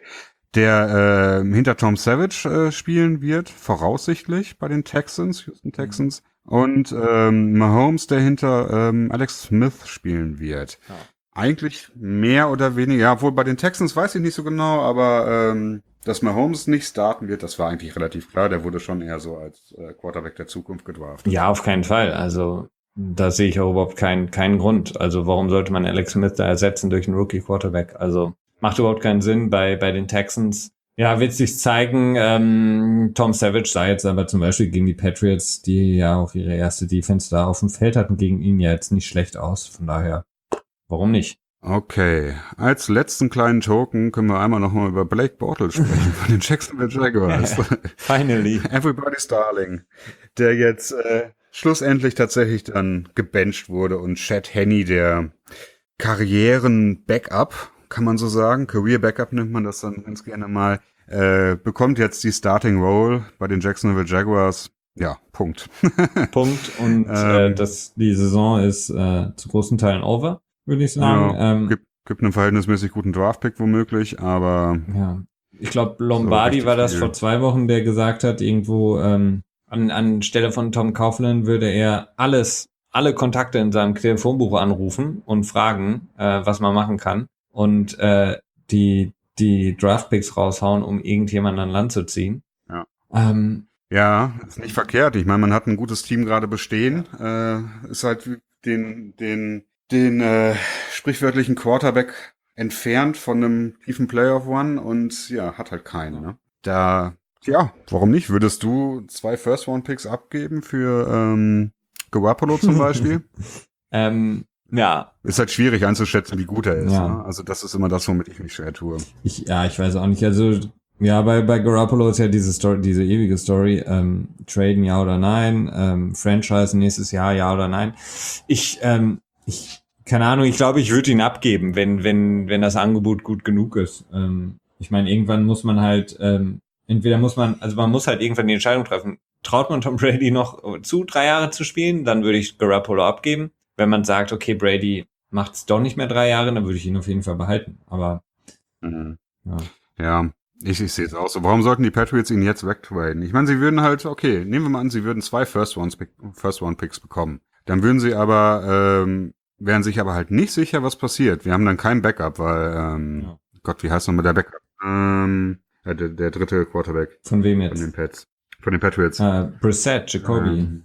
Der äh, hinter Tom Savage äh, spielen wird, voraussichtlich bei den Texans, Houston Texans. Mhm. Und ähm, Mahomes, der hinter ähm, Alex Smith spielen wird. Ja. Eigentlich mehr oder weniger, ja, wohl bei den Texans weiß ich nicht so genau, aber ähm, dass Mahomes nicht starten wird, das war eigentlich relativ klar. Der wurde schon eher so als äh, Quarterback der Zukunft gedraftet. Ja, auf keinen Fall. Also da sehe ich auch überhaupt keinen keinen Grund. Also warum sollte man Alex Smith da ersetzen durch einen Rookie-Quarterback? Also macht überhaupt keinen Sinn bei bei den Texans. Ja, wird sich zeigen. Ähm, Tom Savage sah jetzt aber zum Beispiel gegen die Patriots, die ja auch ihre erste Defense da auf dem Feld hatten, gegen ihn ja jetzt nicht schlecht aus. Von daher, warum nicht? Okay, als letzten kleinen Token können wir einmal nochmal über Blake Bortles sprechen von den Jacksonville Jaguars. Finally. Everybody's Darling, der jetzt äh, schlussendlich tatsächlich dann gebencht wurde und Chad Henne, der Karrieren-Backup, kann man so sagen, Career-Backup nennt man das dann ganz gerne mal, äh, bekommt jetzt die Starting Role bei den Jacksonville Jaguars. Ja, Punkt. Punkt und ähm, äh, das, die Saison ist äh, zu großen Teilen over. Würde ich sagen. Ja, ähm, gibt, gibt einen verhältnismäßig guten Draftpick womöglich, aber... Ja, ich glaube, Lombardi so war das viel. vor zwei Wochen, der gesagt hat, irgendwo ähm, an, an Stelle von Tom Coughlin würde er alles, alle Kontakte in seinem Telefonbuch anrufen und fragen, äh, was man machen kann und äh, die, die Draftpicks raushauen, um irgendjemanden an Land zu ziehen. Ja. Ähm, ja, ist nicht verkehrt. Ich meine, man hat ein gutes Team gerade bestehen. Äh, ist halt den... den den äh, sprichwörtlichen Quarterback entfernt von einem tiefen Playoff One und ja, hat halt keinen. Ne? Da, ja, warum nicht? Würdest du zwei First-Round-Picks abgeben für ähm, Garoppolo zum Beispiel? ähm, ja. Ist halt schwierig einzuschätzen, wie gut er ist. Ja. Ne? Also das ist immer das, womit ich mich schwer tue. Ich, ja, ich weiß auch nicht. Also ja, bei bei Garoppolo ist ja diese Story, diese ewige Story, ähm, traden ja oder nein, ähm, Franchise nächstes Jahr ja oder nein. Ich, ähm, ich keine Ahnung, ich glaube, ich würde ihn abgeben, wenn wenn wenn das Angebot gut genug ist. Ähm, ich meine, irgendwann muss man halt, ähm, entweder muss man, also man muss halt irgendwann die Entscheidung treffen, traut man Tom Brady noch zu, drei Jahre zu spielen, dann würde ich Garoppolo abgeben. Wenn man sagt, okay, Brady macht es doch nicht mehr drei Jahre, dann würde ich ihn auf jeden Fall behalten. Aber mhm. ja, ja ich, ich sehe es auch so. Warum sollten die Patriots ihn jetzt wegtraden? Ich meine, sie würden halt, okay, nehmen wir mal an, sie würden zwei First-Round-Picks bekommen. Dann würden sie aber ähm, wären sich aber halt nicht sicher, was passiert. Wir haben dann kein Backup, weil, ähm, ja. Gott, wie heißt nochmal der Backup? Ähm, der, der dritte Quarterback. Von wem jetzt? Von den Pats. Von den Patriots. Uh, Brissett, Jacoby. Ähm,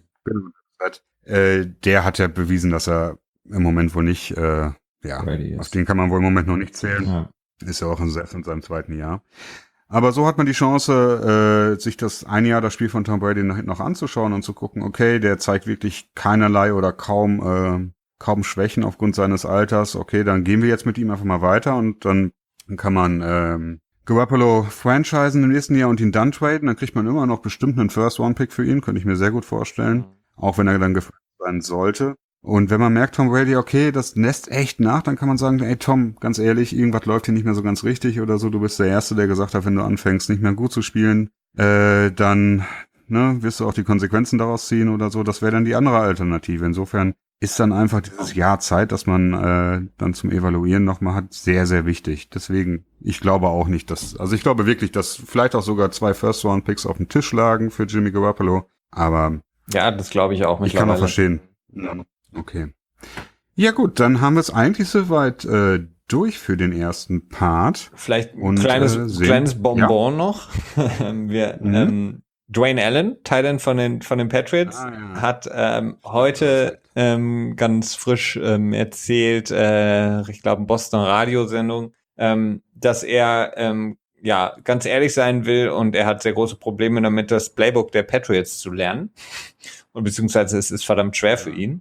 äh, der hat ja bewiesen, dass er im Moment wohl nicht, äh, ja, auf den kann man wohl im Moment noch nicht zählen. Ja. Ist ja auch in seinem zweiten Jahr. Aber so hat man die Chance, äh, sich das ein Jahr das Spiel von Tom Brady noch, noch anzuschauen und zu gucken, okay, der zeigt wirklich keinerlei oder kaum, äh, kaum Schwächen aufgrund seines Alters, okay, dann gehen wir jetzt mit ihm einfach mal weiter und dann kann man ähm, Garoppolo franchisen im nächsten Jahr und ihn dann traden, dann kriegt man immer noch bestimmt einen First-Round-Pick für ihn, könnte ich mir sehr gut vorstellen, auch wenn er dann gefragt sein sollte. Und wenn man merkt, Tom Brady, okay, das lässt echt nach, dann kann man sagen, ey Tom, ganz ehrlich, irgendwas läuft hier nicht mehr so ganz richtig oder so, du bist der Erste, der gesagt hat, wenn du anfängst, nicht mehr gut zu spielen, äh, dann ne, wirst du auch die Konsequenzen daraus ziehen oder so, das wäre dann die andere Alternative. Insofern ist dann einfach dieses Jahr Zeit, dass man äh, dann zum Evaluieren nochmal hat, sehr, sehr wichtig. Deswegen, ich glaube auch nicht, dass, also ich glaube wirklich, dass vielleicht auch sogar zwei First-Round-Picks auf dem Tisch lagen für Jimmy Garoppolo, Aber ja, das glaube ich auch ich kann auch verstehen. Okay. Ja gut, dann haben wir es eigentlich soweit äh, durch für den ersten Part. Vielleicht ein Und, kleines, äh, sehen- kleines Bonbon ja. noch. wir, Mhm. ähm, Dwayne Allen, Titan von den, von den Patriots, Ah, ja. hat ähm, heute ähm, ganz frisch ähm, erzählt, äh, ich glaube, in Boston Radiosendung, ähm, dass er ähm, ja ganz ehrlich sein will und er hat sehr große Probleme damit, das Playbook der Patriots zu lernen. Und beziehungsweise es ist verdammt schwer für ihn.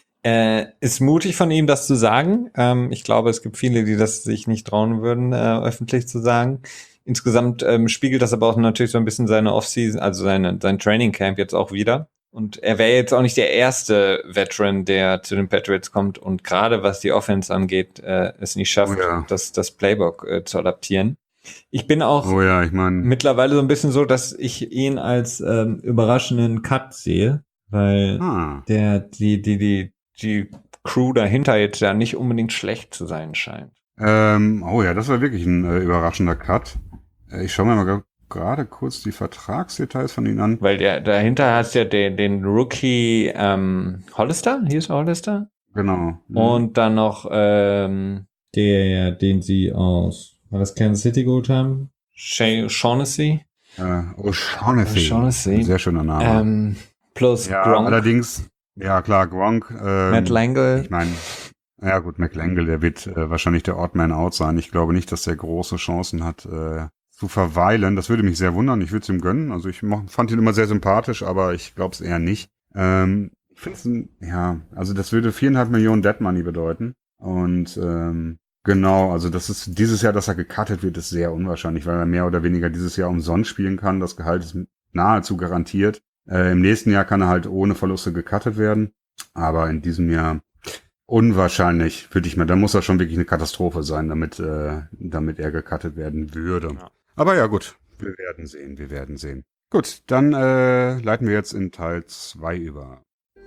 Äh, ist mutig von ihm, das zu sagen. Ähm, ich glaube, es gibt viele, die das sich nicht trauen würden, äh, öffentlich zu sagen. Insgesamt ähm, spiegelt das aber auch natürlich so ein bisschen seine Offseason, also seine, sein Training Camp jetzt auch wieder. Und er wäre jetzt auch nicht der erste Veteran, der zu den Patriots kommt und gerade was die Offense angeht, äh, es nicht schafft, Oh ja. das, das Playbook äh, zu adaptieren. Ich bin auch Oh ja, ich meine, mittlerweile so ein bisschen so, dass ich ihn als ähm, überraschenden Cut sehe, weil ah, der, die, die, die, die Crew dahinter jetzt ja nicht unbedingt schlecht zu sein scheint. ähm, oh ja, das war wirklich ein äh, überraschender Cut. Äh, ich schaue mir mal gra- gerade kurz die Vertragsdetails von ihnen an. Weil der dahinter hast ja den, den Rookie ähm, Hollister, hier ist Hollister. Genau. Mhm. Und dann noch ähm, der, den sie aus, war das Kansas City geholt haben? Sha- Shaughnessy. Äh, O'Shaughnessy. O'Shaughnessy. Ein sehr schöner Name. Ähm, plus ja, Gronk, allerdings, ja klar, Gronk. Ähm, Matt Langle. Ich meine, ja gut, McLangle, der wird äh, wahrscheinlich der Odd Man Out sein. Ich glaube nicht, dass der große Chancen hat, äh, zu verweilen. Das würde mich sehr wundern. Ich würde es ihm gönnen. Also ich moch, fand ihn immer sehr sympathisch, aber ich glaube es eher nicht. Ähm, ich finde es, ja, also das würde viereinhalb Millionen Dead Money bedeuten. Und ähm, genau, also das ist dieses Jahr, dass er gecuttet wird, ist sehr unwahrscheinlich, weil er mehr oder weniger dieses Jahr umsonst spielen kann. Das Gehalt ist nahezu garantiert. Äh, Im nächsten Jahr kann er halt ohne Verluste gecuttet werden. Aber in diesem Jahr unwahrscheinlich, würde ich mal. Da muss er schon wirklich eine Katastrophe sein, damit, äh, damit er gecuttet werden würde. Ja. Aber ja, gut. Wir werden sehen, wir werden sehen. Gut, dann äh, leiten wir jetzt in Teil zwei über.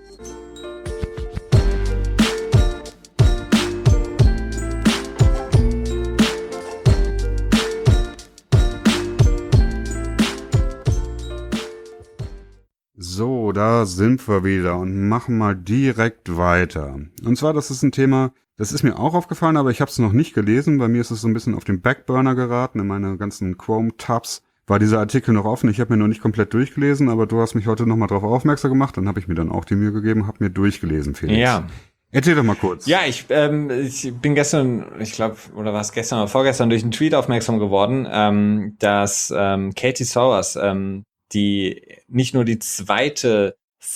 So, da sind wir wieder und machen mal direkt weiter. Und zwar, das ist ein Thema, das ist mir auch aufgefallen, aber ich habe es noch nicht gelesen. Bei mir ist es so ein bisschen auf den Backburner geraten. In meine ganzen Chrome-Tabs war dieser Artikel noch offen. Ich habe mir noch nicht komplett durchgelesen, aber du hast mich heute nochmal drauf aufmerksam gemacht. Dann habe ich mir dann auch die Mühe gegeben, habe mir durchgelesen, Felix. Ja. Erzähl doch mal kurz. Ja, ich, ähm, ich bin gestern, ich glaube, oder war es gestern oder vorgestern, durch einen Tweet aufmerksam geworden, ähm, dass ähm, Katie Sowers, ähm, die nicht nur die zweite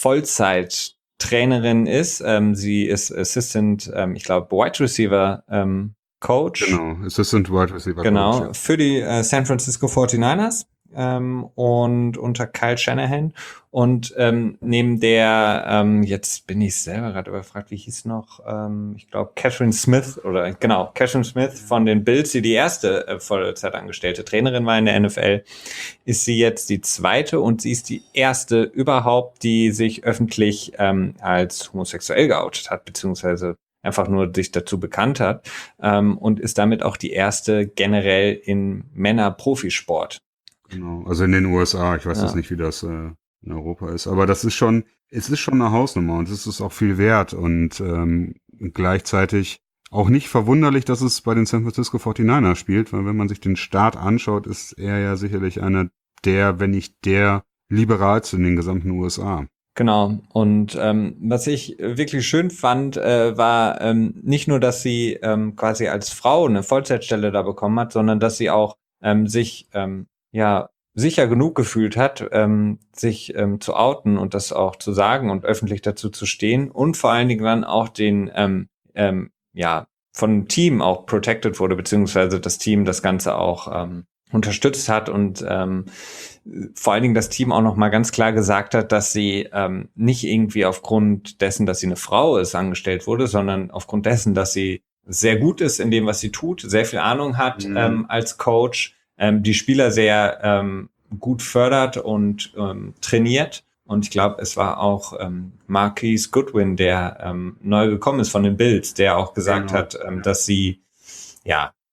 Vollzeit-Trainerin ist, ähm, sie ist Assistant, ähm, ich glaube, Wide Receiver ähm, Coach. Genau, Assistant Wide Receiver Genau, Coach. Ja. für die äh, San Francisco forty-niners ähm, und unter Kyle Shanahan. Und ähm, neben der, ähm, jetzt bin ich selber gerade überfragt, wie hieß noch, ähm, ich glaube Catherine Smith, oder genau, Catherine Smith von den Bills, die die erste äh, Vollzeitangestellte Trainerin war in der N F L, ist sie jetzt die zweite und sie ist die erste überhaupt, die sich öffentlich ähm, als homosexuell geoutet hat, beziehungsweise einfach nur sich dazu bekannt hat, ähm, und ist damit auch die erste generell in Männer-Profisport. Genau, also in den U S A. Ich weiß Ja. jetzt nicht, wie das äh, in Europa ist, aber das ist schon, es ist schon eine Hausnummer und es ist auch viel wert und ähm, gleichzeitig auch nicht verwunderlich, dass es bei den San Francisco forty-niners spielt, weil wenn man sich den Start anschaut, ist er ja sicherlich einer der, wenn nicht der liberalste in den gesamten U S A. Genau. Und ähm, was ich wirklich schön fand, äh, war ähm, nicht nur, dass sie ähm, quasi als Frau eine Vollzeitstelle da bekommen hat, sondern dass sie auch ähm, sich ähm, ja sicher genug gefühlt hat, ähm, sich ähm, zu outen und das auch zu sagen und öffentlich dazu zu stehen und vor allen Dingen dann auch den ähm, ähm, ja von dem Team auch protected wurde, beziehungsweise das Team das Ganze auch ähm, unterstützt hat und ähm, vor allen Dingen das Team auch noch mal ganz klar gesagt hat, dass sie ähm, nicht irgendwie aufgrund dessen, dass sie eine Frau ist, angestellt wurde, sondern aufgrund dessen, dass sie sehr gut ist in dem, was sie tut, sehr viel Ahnung hat Mhm. ähm, als Coach, ähm, die Spieler sehr ähm, gut fördert und ähm, trainiert. Und ich glaube, es war auch ähm, Marquise Goodwin, der ähm, neu gekommen ist von den Bills, der auch gesagt Genau. hat, ähm, dass sie ja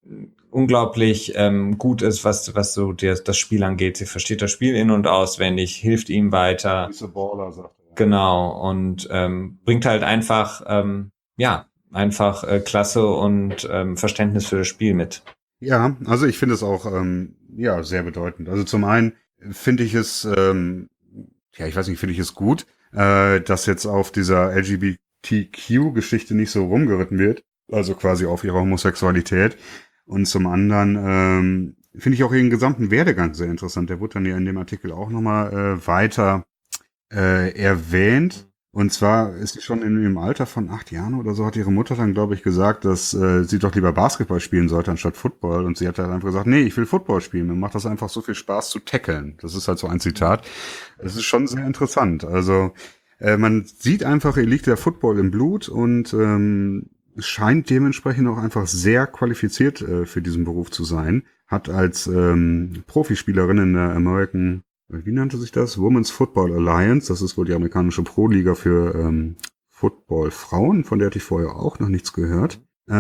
unglaublich ähm, gut ist, was was so der, das Spiel angeht. Sie versteht das Spiel in- und auswendig, hilft ihm weiter. He's a baller, sagt er. Genau, und ähm, bringt halt einfach, ähm, ja, einfach äh, Klasse und ähm, Verständnis für das Spiel mit. Ja, also ich finde es auch ähm, ja sehr bedeutend. Also zum einen finde ich es, ähm, ja, ich weiß nicht, finde ich es gut, äh, dass jetzt auf dieser L G B T Q-Geschichte nicht so rumgeritten wird, also quasi auf ihre Homosexualität. Und zum anderen ähm, finde ich auch ihren gesamten Werdegang sehr interessant. Der wurde dann ja in dem Artikel auch nochmal äh, weiter äh, erwähnt. Und zwar ist sie schon in dem Alter von acht Jahren oder so, hat ihre Mutter dann, glaube ich, gesagt, dass äh, sie doch lieber Basketball spielen sollte anstatt Football. Und sie hat dann einfach gesagt, nee, ich will Football spielen. Mir macht das einfach so viel Spaß zu tackeln. Das ist halt so ein Zitat. Das ist schon sehr interessant. Also äh, man sieht einfach, ihr liegt der Football im Blut und ähm, scheint dementsprechend auch einfach sehr qualifiziert äh, für diesen Beruf zu sein. Hat als ähm, Profispielerin in der American, wie nannte sich das? Women's Football Alliance. Das ist wohl die amerikanische Pro-Liga für ähm, Football-Frauen, von der hatte ich vorher auch noch nichts gehört.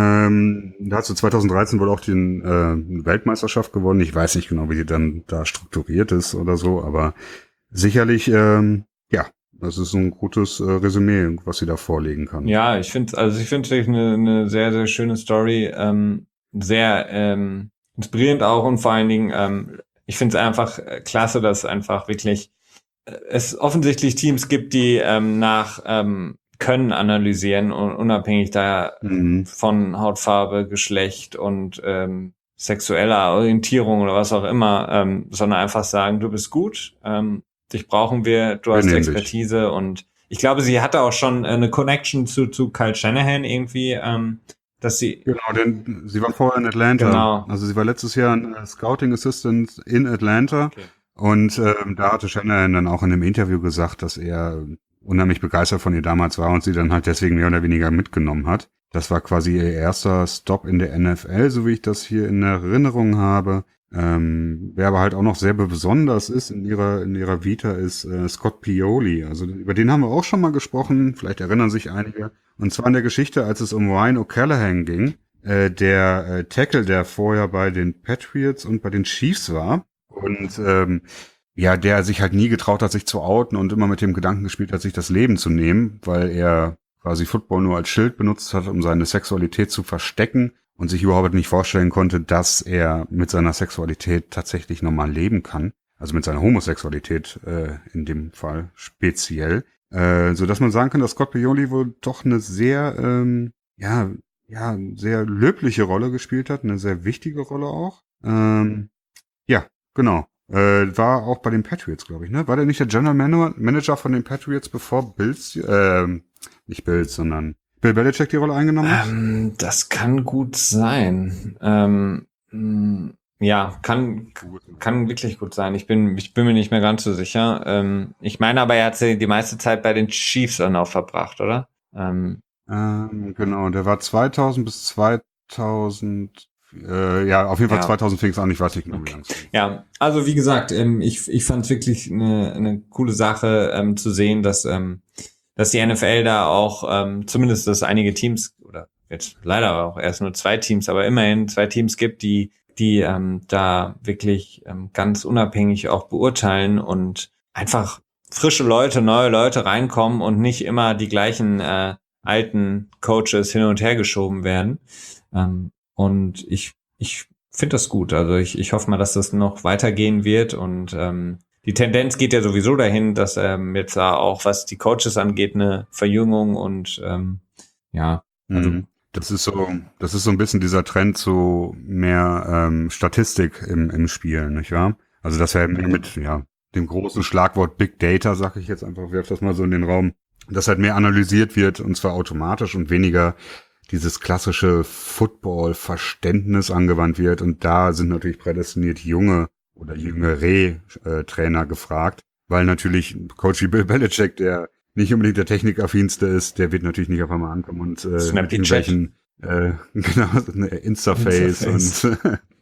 Ähm, da hat sie zwanzig dreizehn wohl auch die äh, Weltmeisterschaft gewonnen. Ich weiß nicht genau, wie die dann da strukturiert ist oder so, aber sicherlich, ähm, ja, das ist ein gutes äh, Resümee, was sie da vorlegen kann. Ja, ich finde, also ich finde es eine, eine sehr, sehr schöne Story, ähm, sehr ähm, inspirierend auch und vor allen Dingen, ähm, ich finde es einfach klasse, dass einfach wirklich äh, es offensichtlich Teams gibt, die ähm, nach ähm, Können analysieren und unabhängig da Mhm. von Hautfarbe, Geschlecht und ähm, sexueller Orientierung oder was auch immer, ähm, sondern einfach sagen, du bist gut, ähm, dich brauchen wir, du hast Nämlich. Expertise und ich glaube, sie hatte auch schon eine Connection zu zu Kyle Shanahan irgendwie, ähm, dass sie Genau, denn sie war vorher in Atlanta. Genau. Also sie war letztes Jahr ein äh, Scouting Assistant in Atlanta. Okay. Und ähm, da hatte Shanahan dann auch in einem Interview gesagt, dass er unheimlich begeistert von ihr damals war und sie dann halt deswegen mehr oder weniger mitgenommen hat. Das war quasi ihr erster Stop in der N F L, so wie ich das hier in Erinnerung habe. Ähm, wer aber halt auch noch sehr besonders ist in ihrer in ihrer Vita ist äh, Scott Pioli. Also über den haben wir auch schon mal gesprochen. Vielleicht erinnern sich einige. Und zwar in der Geschichte, als es um Ryan O'Callaghan ging, äh, der äh, Tackle, der vorher bei den Patriots und bei den Chiefs war. Und ähm, ja, der sich halt nie getraut hat, sich zu outen und immer mit dem Gedanken gespielt hat, sich das Leben zu nehmen, weil er quasi Football nur als Schild benutzt hat, um seine Sexualität zu verstecken und sich überhaupt nicht vorstellen konnte, dass er mit seiner Sexualität tatsächlich normal leben kann. Also mit seiner Homosexualität äh, in dem Fall speziell. Äh, so dass man sagen kann, dass Scott Pioli wohl doch eine sehr, ähm, ja, ja, sehr löbliche Rolle gespielt hat, eine sehr wichtige Rolle auch. Ähm, ja, genau. Äh, war auch bei den Patriots, glaube ich, ne? War der nicht der General Manager von den Patriots, bevor Bills, äh, nicht Bills, sondern Bill Belichick die Rolle eingenommen hat? Ähm, das kann gut sein. Ähm, mh, ja, kann kann wirklich gut sein. Ich bin ich bin mir nicht mehr ganz so sicher. Ähm, ich meine aber, er hat sie die meiste Zeit bei den Chiefs dann auch verbracht, oder? Ähm, ähm, genau, der war zweitausend bis zweitausend, äh, ja, auf jeden Fall Ja. zweitausend fing es an, ich weiß nicht genau, wie Okay. lange es ging. Ja, also wie gesagt, ähm, ich ich fand es wirklich eine eine coole Sache ähm, zu sehen, dass ähm, dass die N F L da auch ähm, zumindest, dass einige Teams oder jetzt leider auch erst nur zwei Teams, aber immerhin zwei Teams gibt, die die ähm, da wirklich ähm, ganz unabhängig auch beurteilen und einfach frische Leute, neue Leute reinkommen und nicht immer die gleichen äh, alten Coaches hin und her geschoben werden. Ähm, und ich ich finde das gut. Also ich ich hoffe mal, dass das noch weitergehen wird und ähm, die Tendenz geht ja sowieso dahin, dass ähm, jetzt da auch, was die Coaches angeht, eine Verjüngung und ähm, ja, also Mhm. Das ist so, das ist so ein bisschen dieser Trend zu mehr ähm, Statistik im, im Spiel, nicht wahr? Also dass er mehr mit, ja, dem großen Schlagwort Big Data, sag ich jetzt einfach, werf das mal so in den Raum, dass halt mehr analysiert wird und zwar automatisch und weniger dieses klassische Football-Verständnis angewandt wird. Und da sind natürlich prädestiniert junge oder jüngere äh, Trainer gefragt, weil natürlich Coach Bill Belichick, der nicht unbedingt der Technikaffinste ist, der wird natürlich nicht auf einmal ankommen und äh, mit irgendwelchen äh, genau, eine Instaface und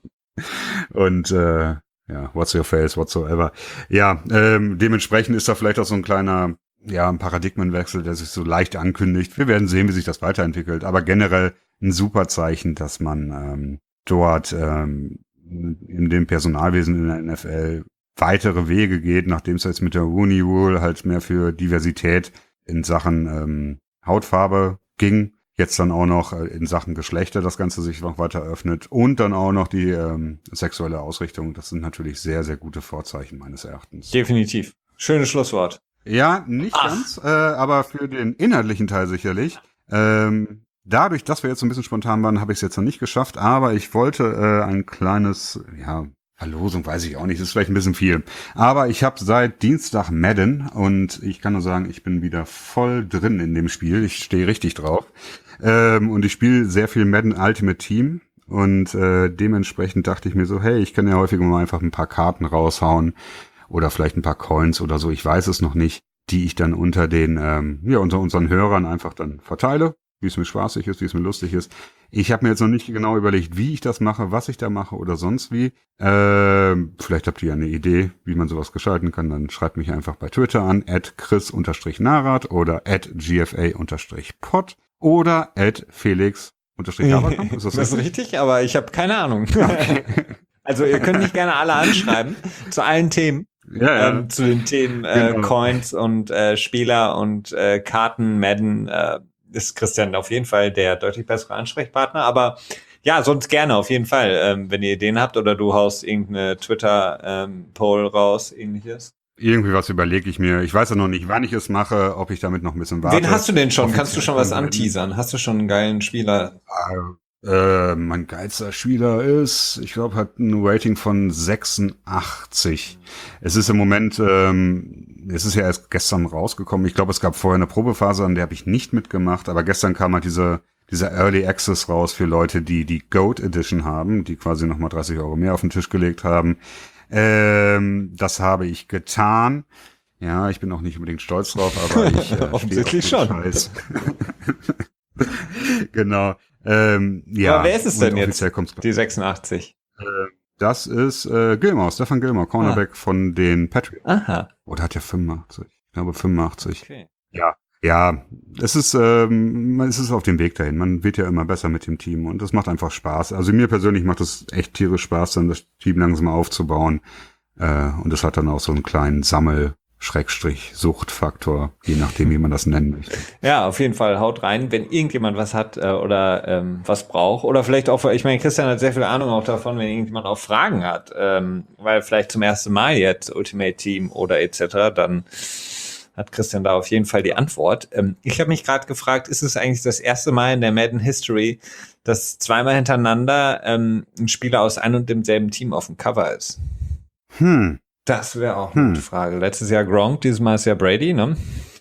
und äh, ja, what's your face, whatsoever. Ja, ähm, dementsprechend ist da vielleicht auch so ein kleiner, ja, ein Paradigmenwechsel, der sich so leicht ankündigt. Wir werden sehen, wie sich das weiterentwickelt, aber generell ein super Zeichen, dass man ähm, dort ähm, in dem Personalwesen in der N F L weitere Wege geht, nachdem es jetzt mit der Rooney Rule halt mehr für Diversität in Sachen ähm, Hautfarbe ging, jetzt dann auch noch in Sachen Geschlechter das Ganze sich noch weiter öffnet und dann auch noch die ähm, sexuelle Ausrichtung. Das sind natürlich sehr, sehr gute Vorzeichen meines Erachtens. Definitiv. Schönes Schlusswort. Ja, nicht Ach. ganz, äh, aber für den inhaltlichen Teil sicherlich. Ähm, dadurch, dass wir jetzt so ein bisschen spontan waren, habe ich es jetzt noch nicht geschafft, aber ich wollte äh, ein kleines, ja, Verlosung weiß ich auch nicht, das ist vielleicht ein bisschen viel. Aber ich habe seit Dienstag Madden und ich kann nur sagen, ich bin wieder voll drin in dem Spiel. Ich stehe richtig drauf. Ähm, und ich spiele sehr viel Madden Ultimate Team. Und äh, dementsprechend dachte ich mir so, hey, ich kann ja häufig mal einfach ein paar Karten raushauen oder vielleicht ein paar Coins oder so, ich weiß es noch nicht, die ich dann unter den, ähm, ja, unter unseren Hörern einfach dann verteile, wie es mir spaßig ist, wie es mir lustig ist. Ich habe mir jetzt noch nicht genau überlegt, wie ich das mache, was ich da mache oder sonst wie. Ähm, vielleicht habt ihr ja eine Idee, wie man sowas gestalten kann. Dann schreibt mich einfach bei Twitter an, at chris-narat oder at gfa-pod oder at felix-haberkamp. Ist das, das ist richtig, aber ich habe keine Ahnung. Okay. Also ihr könnt mich gerne alle anschreiben zu allen Themen. Ja, ja. Ähm, zu den Themen äh, genau. Coins und äh, Spieler und äh, Karten, Madden, äh, ist Christian auf jeden Fall der deutlich bessere Ansprechpartner, aber ja, sonst gerne auf jeden Fall, ähm, wenn ihr Ideen habt oder du haust irgendeine Twitter-Poll ähm, raus, ähnliches. Irgendwie was überlege ich mir. Ich weiß ja noch nicht, wann ich es mache, ob ich damit noch ein bisschen warte. Wen hast du denn schon? Offiziell Kannst du schon was anteasern? Hast du schon einen geilen Spieler? Äh, mein geilster Spieler ist, ich glaube, hat ein Rating von sechsundachtzig. Es ist im Moment, ähm, es ist ja erst gestern rausgekommen. Ich glaube, es gab vorher eine Probephase, an der habe ich nicht mitgemacht, aber gestern kam halt diese, dieser Early Access raus für Leute, die die Goat Edition haben, die quasi nochmal dreißig Euro mehr auf den Tisch gelegt haben. Ähm, das habe ich getan. Ja, ich bin auch nicht unbedingt stolz drauf, aber ich äh, offensichtlich schon. Scheiß. Genau. Ähm, ja. Aber wer ist es denn jetzt? Die sechsundachtzig. Äh, das ist äh, Gilmore, Stefan Gilmore, Cornerback ah. von den Patriots. Aha. Oder hat er fünfundachtzig? Ich glaube fünfundachtzig. Okay. Ja. Ja, es ist, ähm, es ist auf dem Weg dahin. Man wird ja immer besser mit dem Team und das macht einfach Spaß. Also mir persönlich macht es echt tierisch Spaß, dann das Team langsam aufzubauen. Äh, und es hat dann auch so einen kleinen Sammel- Schrägstrich Suchtfaktor, je nachdem, wie man das nennen möchte. Ja, auf jeden Fall haut rein, wenn irgendjemand was hat äh, oder ähm, was braucht oder vielleicht auch, ich meine, Christian hat sehr viel Ahnung auch davon, wenn irgendjemand auch Fragen hat, ähm, weil vielleicht zum ersten Mal jetzt Ultimate Team oder et cetera, dann hat Christian da auf jeden Fall die Antwort. Ähm, ich habe mich gerade gefragt, ist es eigentlich das erste Mal in der Madden History, dass zweimal hintereinander ähm, ein Spieler aus einem und demselben Team auf dem Cover ist? Hm. Das wäre auch eine hm. gute Frage. Letztes Jahr Gronk, dieses Mal ist ja Brady, ne?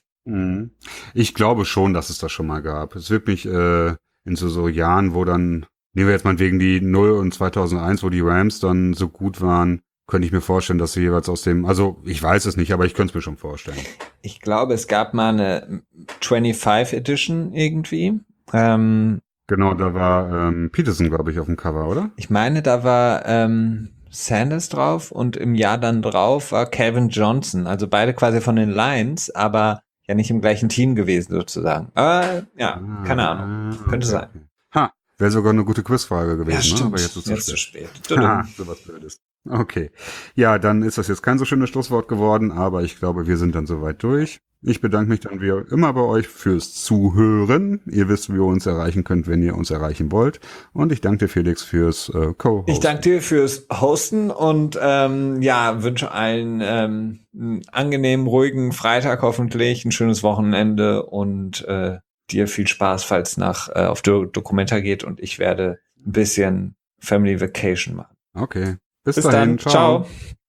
Ich glaube schon, dass es das schon mal gab. Es wird mich äh, in so, so Jahren, wo dann, nehmen wir jetzt mal wegen die null und zweitausendeins, wo die Rams dann so gut waren, könnte ich mir vorstellen, dass sie jeweils aus dem, also ich weiß es nicht, aber ich könnte es mir schon vorstellen. Ich glaube, es gab mal eine fünfundzwanzig Edition irgendwie. Ähm, genau, da war ähm, Peterson, glaube ich, auf dem Cover, oder? Ich meine, da war ähm, Sanders drauf und im Jahr dann drauf war Calvin Johnson. Also beide quasi von den Lions, aber ja nicht im gleichen Team gewesen sozusagen. Aber ja, ah, keine Ahnung. Könnte okay. sein. Ha, wäre sogar eine gute Quizfrage gewesen. Ja, stimmt. Ne? Aber jetzt ist es zu spät. spät. Ha, sowas Blödes. Okay. Ja, dann ist das jetzt kein so schönes Schlusswort geworden, aber ich glaube, wir sind dann soweit durch. Ich bedanke mich dann wie immer bei euch fürs Zuhören. Ihr wisst, wie ihr uns erreichen könnt, wenn ihr uns erreichen wollt. Und ich danke dir, Felix, fürs äh, Co-Hosten. Ich danke dir fürs Hosten und ähm, ja, wünsche allen ähm, einen angenehmen, ruhigen Freitag hoffentlich, ein schönes Wochenende und äh, dir viel Spaß, falls nach äh, auf Do- Documenta geht und ich werde ein bisschen Family Vacation machen. Okay. Bis, Bis dahin. dann. Ciao. Ciao.